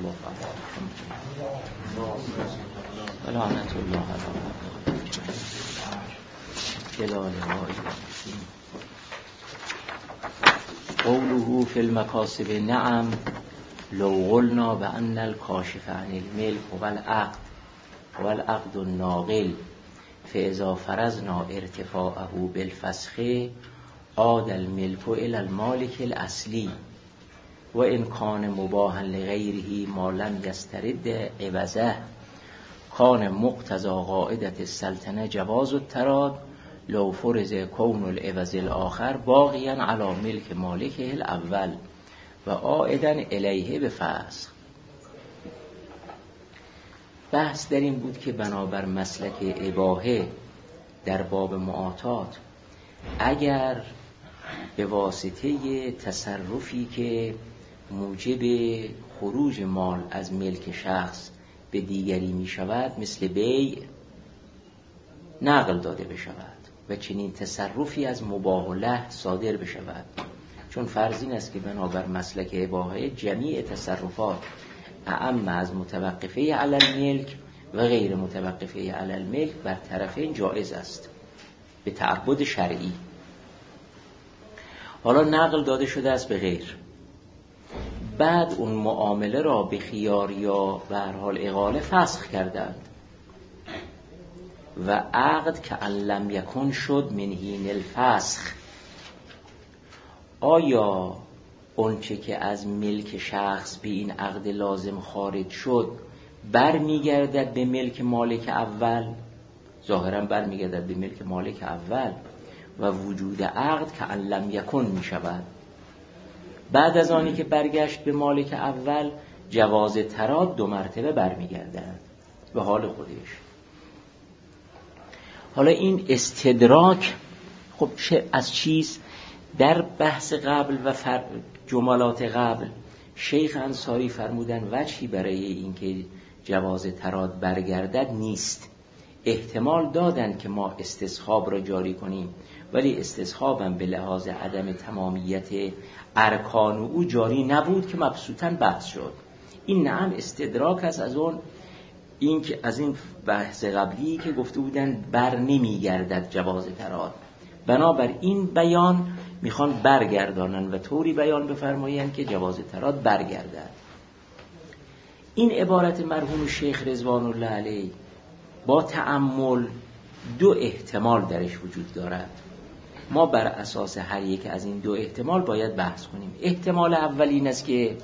الله علیه لعنت الله علیه قوله فی المکاسب نعم لو قلنا بأن الکاشف عن الملک هو العقد الناقل فاذا فرضنا ارتفاعه بالفسخ عاد الملك الى المالک الاصلی و ان کان مباحا لغیره ما لم یسترد عوضه کان مقتضی قاعدة السلطنه جواز التراد لو فرض کون العوض الاخر باقیا علی ملک مالکه الاول و عائدا الیه بفسخ. بحث در این بود که بنابر مسلک اباحه در باب معاطات اگر به واسطه تصرفی که موجب خروج مال از ملک شخص به دیگری می شود مثل بیع نقل داده بشود و چنین تصرفی از مباح له صادر بشود، چون فرض این است که بنابر مسلک اباحه جمیع تصرفات اعم از متوقفه علی الملک و غیر متوقفه علی الملک بر طرفین جایز است به تعبد شرعی. حالا نقل داده شده است به غیر، بعد اون معامله را به خیار یا به هر حال اقاله فسخ کردند و عقد که ان لم یکن شد من حین الفسخ. آیا اونچه که از ملک شخص به این عقد لازم خارج شد بر میگردد به ملک مالک اول؟ ظاهرا بر میگردد به ملک مالک اول و وجود عقد که ان لم یکن می شود. بعد از آنی که برگشت به مالک اول جواز تراد 2 مرتبه بر میگردد به حال خودش. حالا این استدراک خب از چیز در بحث قبل و جملات قبل شیخ انصاری فرمودن وجهی برای اینکه جواز تراد برگردد نیست. احتمال دادن که ما استصحاب را جاری کنیم ولی استصحابم به لحاظ عدم تمامیت ارکان او جاری نبود که مبسوطاً بحث شد. این نعم استدراک است از اون این که از این بحث قبلی که گفته بودن بر نمیگردد جواز تراد، بنابر این بیان میخوان برگردانن و طوری بیان بفرمایند که جواز تراد برگردد. این عبارت مرحوم شیخ رضوان الله علیه با تأمل 2 احتمال درش وجود دارد. ما بر اساس هر یک از این 2 احتمال باید بحث کنیم. احتمال اول این است که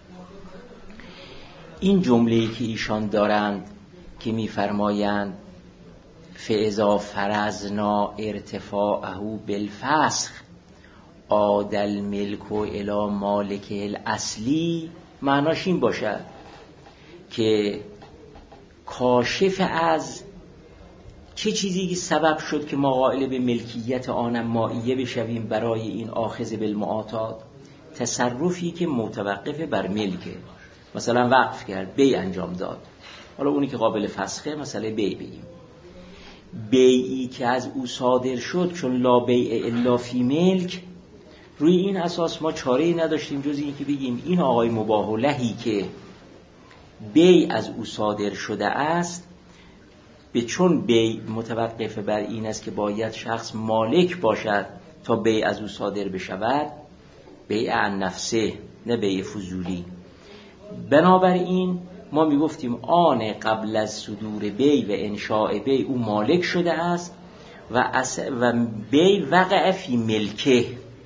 این جمله‌ای که ایشان دارند که می‌فرمایند فاذا فرضنا ارتفاعه بالفسخ عاد الملك الی مالکه الاصلی، معناش این باشد که کاشف از چه چیزی که سبب شد که ما قائل به ملکیت آن مائیه بشویم برای این آخذ بالمعاطات؟ تصرفی که متوقف بر ملکه، مثلا وقف کرد، بیع انجام داد، حالا اونی که قابل فسخه مثلا بیع بگیم، بیعی که از او صادر شد چون لا بیع الا فی ملک، روی این اساس ما چاره‌ای نداشتیم جز این که بگیم این آقای مباح لهی که بیع از او صادر شده است به چون بیع متوقف بر این است که باید شخص مالک باشد تا بیع از او صادر بشود، بیع عن نفسه نه بیع فضولی. بنابراین ما میگفتیم آن قبل از صدور بیع و انشاء بیع او مالک شده است و بیع وقع فی ملکه.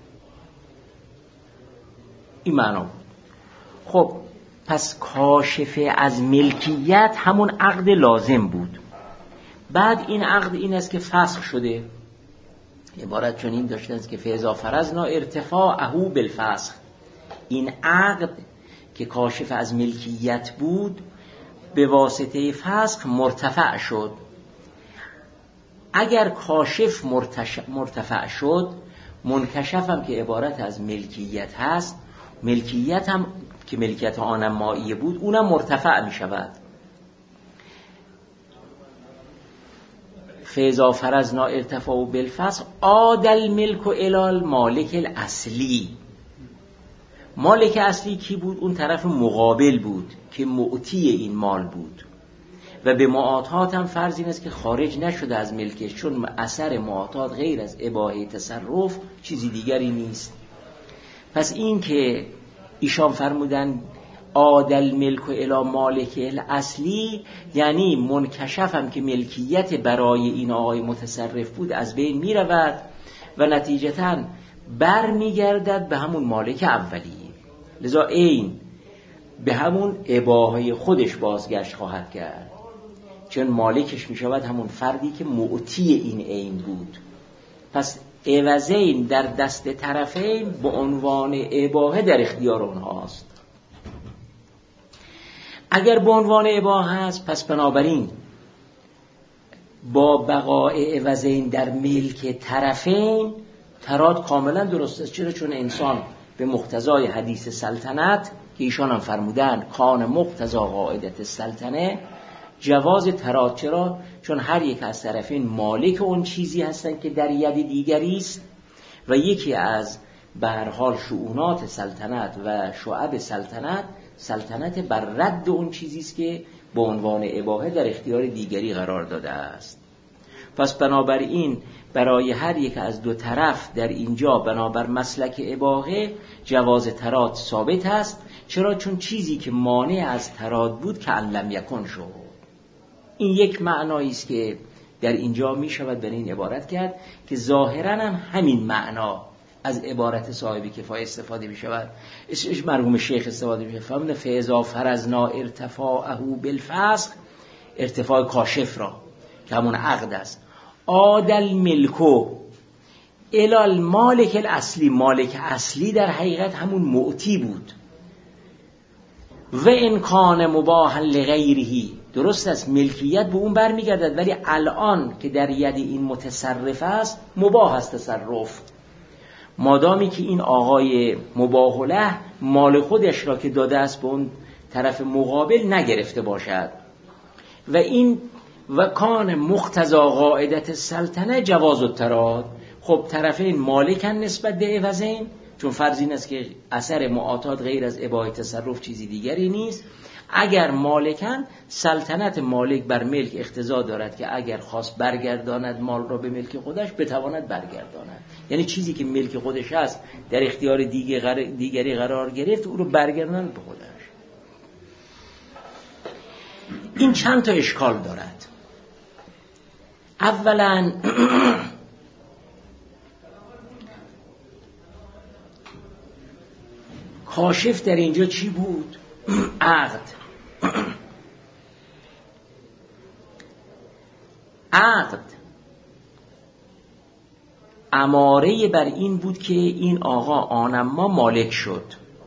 این معنا بود. خب پس کاشف از ملکیت همون عقد لازم بود. بعد این عقد این است که فسخ شده. عبارت چنین داشته است که فاذا فرضنا ارتفاعه بالفسخ، این عقد که کاشف از ملکیت بود به واسطه فسخ مرتفع شد. اگر کاشف مرتفع شد، منکشف هم که عبارت از ملکیت هست، ملکیت هم که ملکیت آنم مائیه بود اونم مرتفع می شود. فاذا فرضنا ارتفاع بالفسخ عاد الملك الی المالک الاصلی. مالک اصلی کی بود؟ اون طرف مقابل بود که معطی این مال بود و به معاطات هم فرض این است که خارج نشده از ملکش، چون اثر معاطات غیر از اباحه تصرف چیزی دیگری نیست. پس این که ایشان فرمودن عادل ملک و الی مالک الاصلی، یعنی منکشف هم که ملکیت برای این آقای متصرف بود از بین می رود و نتیجتاً بر می گردد به همون مالک اولی، لذا این به همون اباحه خودش بازگشت خواهد کرد، چون مالکش می شود همون فردی که معطی این عین بود. پس عوضین در دست طرفین به عنوان اباحه در اختیار اونهاست. اگر به عنوان اباحه است، پس بنابراین با بقاء عوضین در ملک طرفین تراد کاملا درست است. چرا؟ چون انسان به مقتضای حدیث سلطنت که ایشان هم فرمودن کان مقتضا قاعدت السلطنه جواز تراد. چرا؟ چون هر یک از طرفین مالک اون چیزی هستند که در ید دیگری است و یکی از به هر حال شؤونات سلطنت و شعب سلطنت بر رد اون چیزی است که به عنوان اباحه در اختیار دیگری قرار داده است. پس بنابراین برای هر یک از دو طرف در اینجا بنابر مسلک اباحه جواز تراد ثابت است. چرا؟ چون چیزی که مانع از تراد بود که لم یکن شد. این یک معنایی است که در اینجا می شود بر این عبارت کرد که ظاهراً هم همین معنا از عبارت صاحب کفایه استفاده می شود. اسمش مرحوم شیخ استفاده می شود. فهمونه فاذا فرضنا ارتفاعه بالفسخ، ارتفاع کاشف را که همون عقد است. عادل ملکو الی مالک الاصلی، مالک اصلی در حقیقت همون معطی بود. و ان کان مباحا لغیره، درست است ملکیت به اون برمیگردد، ولی الان که در ید این متصرف است مباح است تصرف، مادامی که این آقای مباح له مال خودش را که داده است به اون طرف مقابل نگرفته باشد. و این و کان مقتضا قاعدت السلطنه جواز التراد. خب طرفین مالکن نسبت به عوضین، چون فرض این است که اثر معاطات غیر از اباحه تصرف چیزی دیگری نیست. اگر مالکن، سلطنت مالک بر ملک اقتضا دارد که اگر خواست برگرداند مال را به ملک خودش بتواند برگرداند. یعنی چیزی که ملک خودش است در اختیار دیگری قرار گرفت او رو برگرداند به خودش. این چند تا اشکال دارد. اولا کاشف در اینجا چی بود؟ عقد. عقد اماره بر این بود که این آقا آنما مالک شد.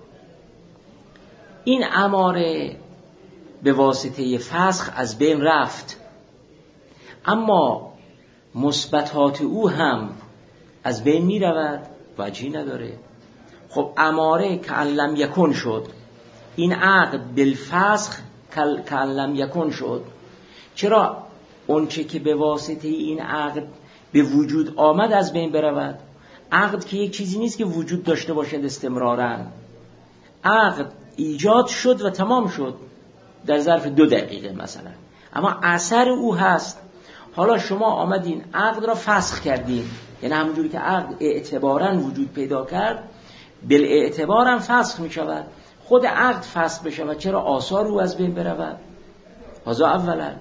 این اماره به واسطه فسخ از بین رفت، اما مثبتات او هم از بین می رود، وجهی نداره. خب اماره که لم یکن شد، این عقد بالفسخ که لم یکن شد. چرا؟ اون چه که به واسطه این عقد به وجود آمد از بین برود. عقد که یک چیزی نیست که وجود داشته باشد استمراراً. عقد ایجاد شد و تمام شد در ظرف 2 دقیقه مثلا، اما اثر او هست. حالا شما آمدین عقد را فسخ کردین، یعنی همونجوری که عقد اعتباراً وجود پیدا کرد بالاعتباراً فسخ می شود. خود عقد فسخ بشود، چرا آثار او از بین برود؟ هذا اولا.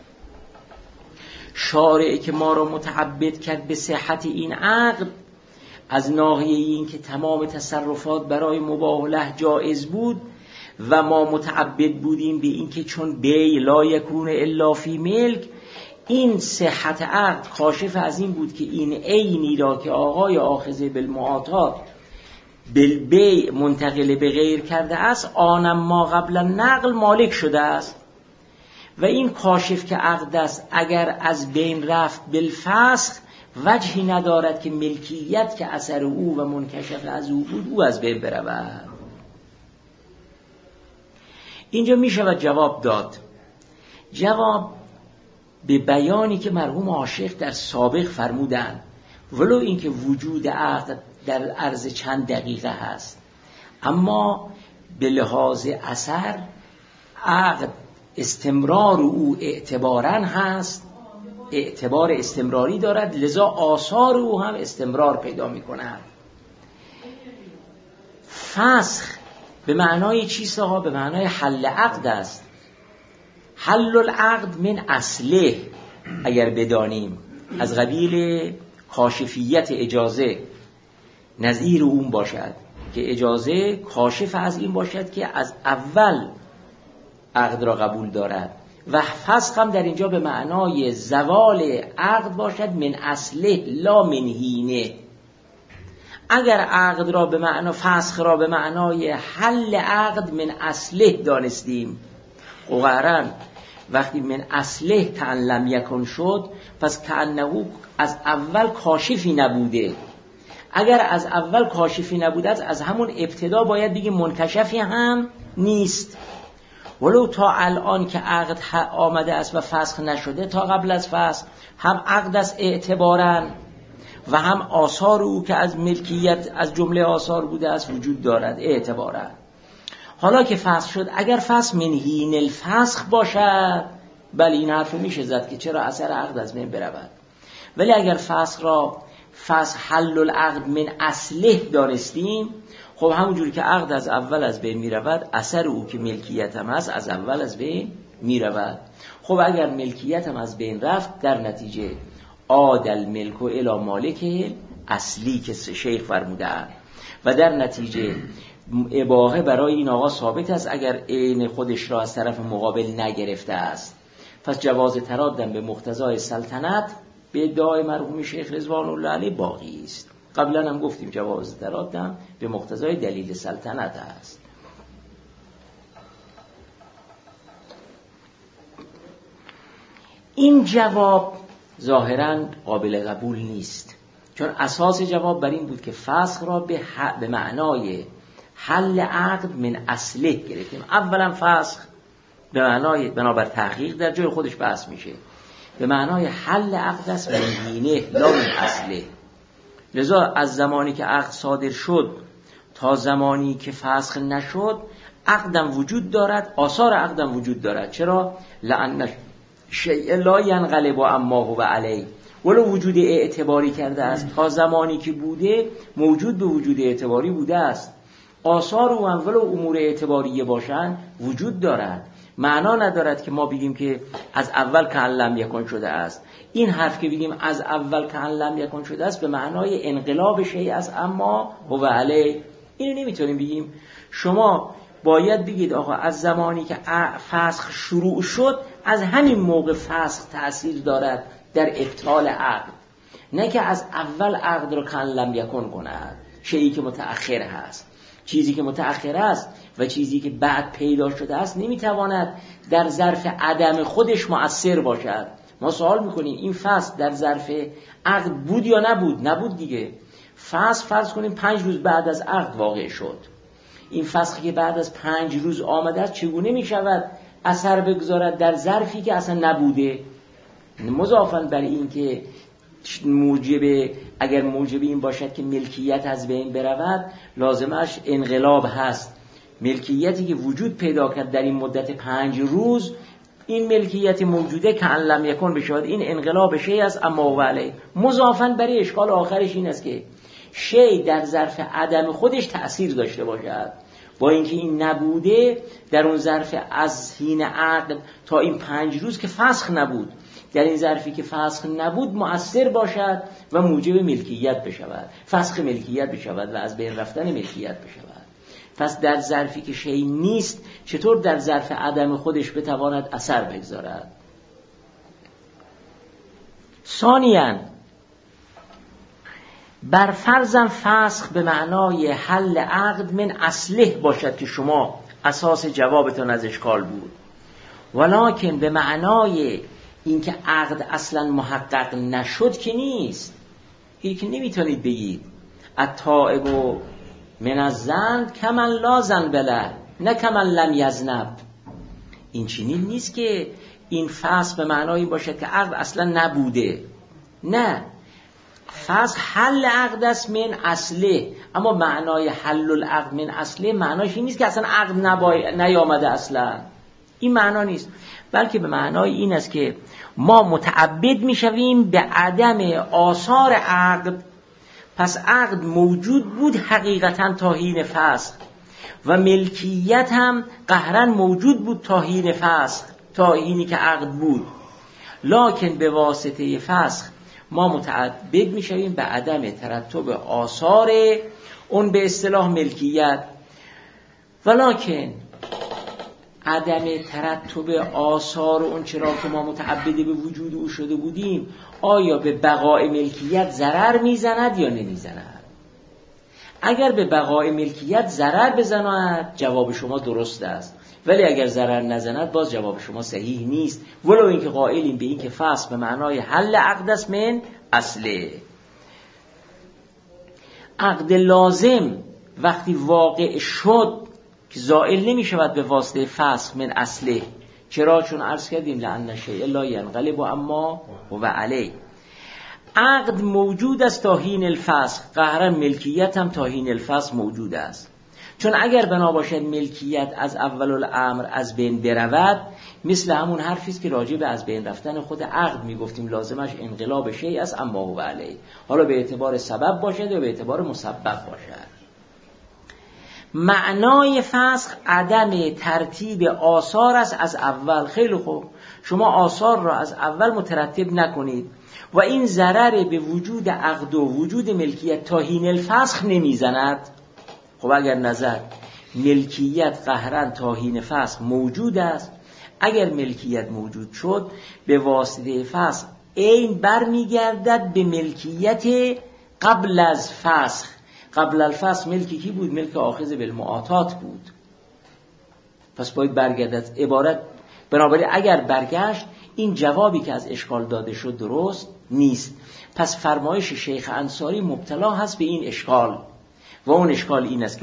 شارع که ما را متعبد کرد به صحت این عقد از ناحیه این که تمام تصرفات برای مباح له جایز بود و ما متعبد بودیم به این که چون بی لا یکون الا فی ملک، این صحت عقد کاشف از این بود که این عینی را که آقای آخذ بالمعاطات بالبیع منتقل به غیر کرده است آنم ما قبل نقل مالک شده است. و این کاشف که عقد است اگر از بین رفت بالفسخ وجهی ندارد که ملکیت که اثر او و منکشف از او بود او از بین برود. اینجا می شود جواب داد. جواب به بیانی که مرحوم عاشق در سابق فرمودند، ولو اینکه وجود عقد در عرض چند دقیقه هست، اما به لحاظ اثر عقد استمرار او اعتباراً هست، اعتبار استمراری دارد، لذا آثار او هم استمرار پیدا می کند. فسخ به معنای چیست ها؟ به معنای حل عقد است. حل العقد من اصله اگر بدانیم از قبیل کاشفیت اجازه نظیر اون باشد که اجازه کاشف از این باشد که از اول عقد را قبول دارد و فسخ هم در اینجا به معنای زوال عقد باشد من اصله لا من حینه. اگر عقد را به معنای فسخ را به معنای حل عقد من اصله دانستیم قرآن وقتی من اصله کأن لم یکن شد پس کأنه از اول کاشفی نبوده. اگر از اول کاشفی نبوده از همون ابتدا باید بگیم منکشفی هم نیست. ولو تا الان که عقد آمده است و فسخ نشده تا قبل از فسخ هم عقد است اعتباراً و هم آثار او که از ملکیت از جمله آثار بوده است وجود دارد اعتباراً. حالا که فسخ شد اگر فسخ من حین الفسخ باشد بله این حرف میشه زد که چرا اثر عقد از بین برود. ولی اگر فسخ را فسخ حل العقد من اصله دانستیم خب همونجوری که عقد از اول از بین میرود اثر او که ملکیت هم هست از اول از بین میرود. خب اگر ملکیت هم از بین رفت در نتیجه عادل ملک و الی مالک اصلی که شیخ فرمودند و در نتیجه اباحه برای این آقا ثابت است اگر عین خودش را از طرف مقابل نگرفته است. پس جواز ترادم به مقتضای سلطنت به ادعای مرحوم شیخ رضوان الله علیه باقی است. قبلا هم گفتیم جواز ترادم به مقتضای دلیل سلطنت است. این جواب ظاهراً قابل قبول نیست چون اساس جواب بر این بود که فسخ را به معنای حل عقد من اصله گرفتیم. اولا فسخ به معنای بنابر تحقیق در جای خودش بحث میشه به معنای حل عقد است من حینه لا من اصله. لذا از زمانی که عقد صادر شد تا زمانی که فسخ نشد عقدم وجود دارد، آثار عقدم وجود دارد. چرا؟ لأن شیء لا ینقلب اما هو علیه، ولو وجود اعتباری کرده است تا زمانی که بوده موجود به وجود اعتباری بوده است. آثار او هم ولو امور اعتباریه باشند وجود دارد. معنا ندارد که ما بگیم که از اول کأن لم یکن شده است. این حرف که بگیم از اول کأن لم یکن شده است به معنای انقلاب شیء است اما هو علیه اینو نمیتونیم بگیم. شما باید بگید آقا از زمانی که فسخ شروع شد از همین موقع فسخ تأثیر دارد در ابطال عقد، نه که از اول عقد رو کأن لم یکن کند. شیئی که متأخر هست، چیزی که متأخر است و چیزی که بعد پیدا شده است نمیتواند در ظرف عدم خودش مؤثر باشد. ما سوال میکنیم این فسخ در ظرف عقد بود یا نبود؟ نبود دیگه. فسخ فرض کنیم 5 روز بعد از عقد واقع شد. این فسخی که بعد از 5 روز آمده است چگونه میشود اثر بگذارد در ظرفی که اصلا نبوده؟ مضافاً بر این که اگر موجب این باشد که ملکیت از بین برود لازمش انقلاب هست. ملکیتی که وجود پیدا کرد در این مدت 5 روز این ملکیت موجوده که ان لم یکن بشود این انقلاب شیء است اما هو علیه. مضافاً برای اشکال آخرش این است که شیء در ظرف عدم خودش تأثیر داشته باشد با اینکه این نبوده در اون ظرف از حین عقد تا این 5 روز که فسخ نبود در این ظرفی که فسخ نبود مؤثر باشد و موجب ملکیت بشود، فسخ ملکیت بشود و از بین رفتن ملکیت بشود. پس در ظرفی که شیء نیست چطور در ظرف عدم خودش بتواند اثر بگذارد؟ ثانیاً بر فرضاً فسخ به معنای حل عقد من اصله باشد که شما اساس جوابتان از اشکال بود، ولکن به معنای اینکه عقد اصلا محقق نشد که نیست. این که نمیتونید بگید التائب من الذنب کمن لا ذنب له نه کمن لم یذنب. این چنین نیست که این فسخ به معنای این باشد که عقد اصلا نبوده. نه، فسخ حل عقد است من اصله، اما معنای حل العقد من اصله معناش این نیست که اصلا عقد نیامده اصلا، این معنا نیست، بلکه به معنای این است که ما متعبد میشویم به عدم آثار عقد. پس عقد موجود بود حقیقتا تا حین فسخ و ملکیت هم قهرا موجود بود تا حین فسخ، تا حینی که عقد بود، لکن به واسطه فسخ ما متعبد میشویم به عدم ترتب آثار اون به اصطلاح ملکیت. ولکن عدم ترتب آثار اون چرا که ما متعبد به وجود او شده بودیم آیا به بقای ملکیت ضرر میزند یا نمیزند؟ اگر به بقای ملکیت ضرر بزند جواب شما درست است، ولی اگر ضرر نزند باز جواب شما صحیح نیست، ولو اینکه قائلیم به این که فسخ به معنای حل عقد است من اصله. عقد لازم وقتی واقع شد که زائل نمی شود به واسطه فسخ من اصله. چرا؟ چون عرض کردیم لأن شیء لا ینقلب اما هو علیه. عقد موجود است تا حین الفسخ، قهرا ملکیت هم تا حین الفسخ موجود است. چون اگر بنا باشد ملکیت از اول الامر از بین برود، مثل همون حرفی است که راجع به از بین رفتن خود عقد میگفتیم لازمش انقلاب شیء است اما هو علیه، حالا به اعتبار سبب باشد یا به اعتبار مسبب باشد. معنای فسخ عدم ترتیب آثار است از اول. خیلی خوب، شما آثار را از اول مترتب نکنید و این ضرر به وجود عقد و وجود ملکیت تا حین الفسخ نمیزند. خب اگر نظر ملکیت قهرا تا حین فسخ موجود است، اگر ملکیت موجود شد به واسطه فسخ این برمیگردد به ملکیت قبل از فسخ. قبل الفسخ ملکی کی بود؟ ملک آخذ بالمعاطات بود. پس باید برگردد عبارت. بنابراین اگر برگشت این جوابی که از اشکال داده شد درست نیست. پس فرمایش شیخ انصاری مبتلا هست به این اشکال و اون اشکال این است که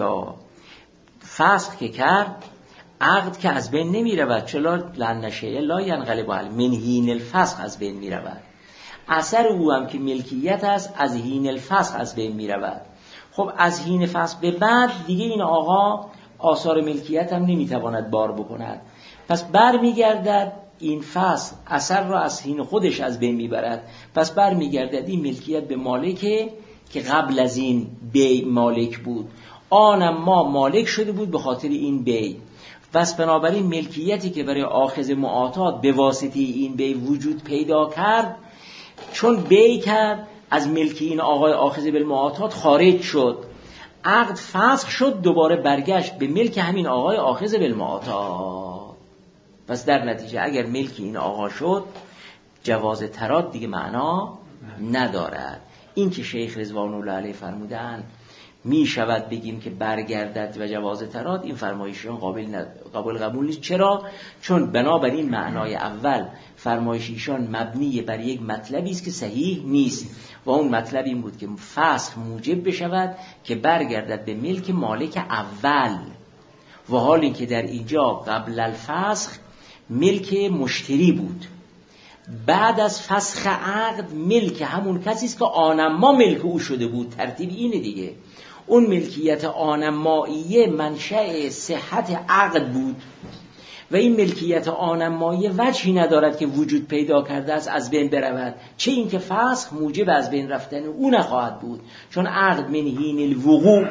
فسخ که کرد عقد که از بین نمی رود، چرا؟ لأن شیء لا ینقلب علیه، من حین الفسخ از بین می رود. اثر او هم که ملکیت است از حین الفسخ از بین می رود. خب از حین فسخ به بعد دیگه این آقا آثار ملکیت هم نمیتواند بار بکند، پس بر میگردد این فسخ اثر را از حین خودش از بین میبرد، پس بر میگردد این ملکیت به مالکه که قبل از این بی مالک بود، آنم ما مالک شده بود به خاطر این بی. پس بنابراین ملکیتی که برای آخذ معاطات به واسطه این بی وجود پیدا کرد، چون بی کرد از ملکی این آقای آخذ بالمعاطات خارج شد، عقد فسخ شد، دوباره برگشت به ملک همین آقای آخذ بالمعاطات. پس در نتیجه اگر ملکی این آقا شد جواز تراد دیگه معنا ندارد. این که شیخ رضوان الله علیه فرمودن می شود بگیم که برگردد و جواز تراد، این فرمایشیان قابل قبول نیست. چرا؟ چون بنابراین معنای اول فرمایش ایشان مبنی بر یک مطلبی است که صحیح نیست و اون مطلب این بود که فسخ موجب بشود که برگردد به ملک مالک اول، و حال این که در اینجا قبل الفسخ ملک مشتری بود، بعد از فسخ عقد ملک همون کسی است که آنما ملک او شده بود. ترتیب اینه دیگه. اون ملکیت آنماییه منشأ صحت عقد بود و این ملکیت آنماییه وجهی ندارد که وجود پیدا کرده است از بین برود، چه این که فسخ موجب از بین رفتن او نخواهد بود، چون عقد من حین الوقوع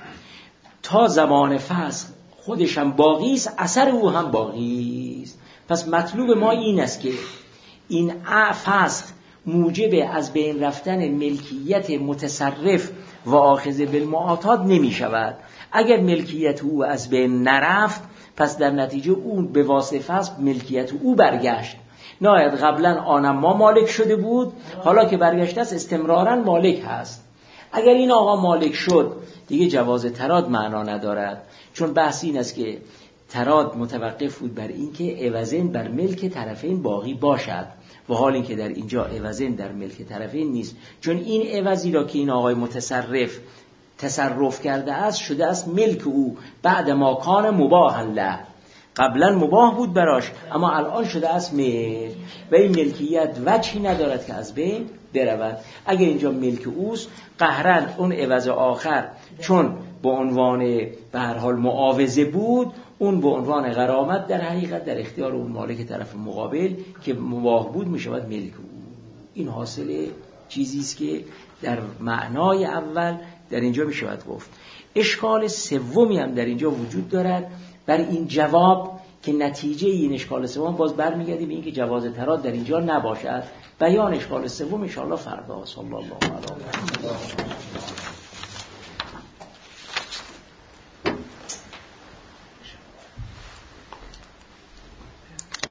تا زمان فسخ خودش هم باقی است، اثر او هم باقی است. پس مطلوب ما این است که این فسخ موجب از بین رفتن ملکیت متصرف و آخذ بالمعاطات نمی شود. اگر ملکیت او از بین نرفت پس در نتیجه اون به واسطه فسخ ملکیت او برگشت. نهایت قبلا آنم ما مالک شده بود، حالا که برگشته است استمرارا مالک هست. اگر این آقا مالک شد دیگه جواز تراد معنا ندارد، چون بحث این است که تراد متوقف بود بر این که عوضین بر ملک طرفین باقی باشد، و حال این که در اینجا عوضین در ملک طرفین نیست، چون این عوضی را که این آقای متصرف تصرف کرده است شده است ملک او بعد ما کان مباحا له، قبلا مباح بود براش اما الان شده است ملک و این ملکیت وجهی ندارد که از بین برود. اگر اینجا ملک اوست قهرن اون عوض آخر چون به عنوان به هر حال معاوضه بود اون به عنوان غرامت در حقیقت در اختیار اون مالک طرف مقابل که مباح بود میشود ملک او. این حاصل چیزی است که در معنای اول در اینجا میشود گفت. اشکال سومی هم در اینجا وجود دارد بر این جواب که نتیجه این اشکال سوم باز برمیگردیم به این که جواز تراد در اینجا نباشد. بیان اشکال سوم ان شاء الله فردا. صلی الله علیه و آله.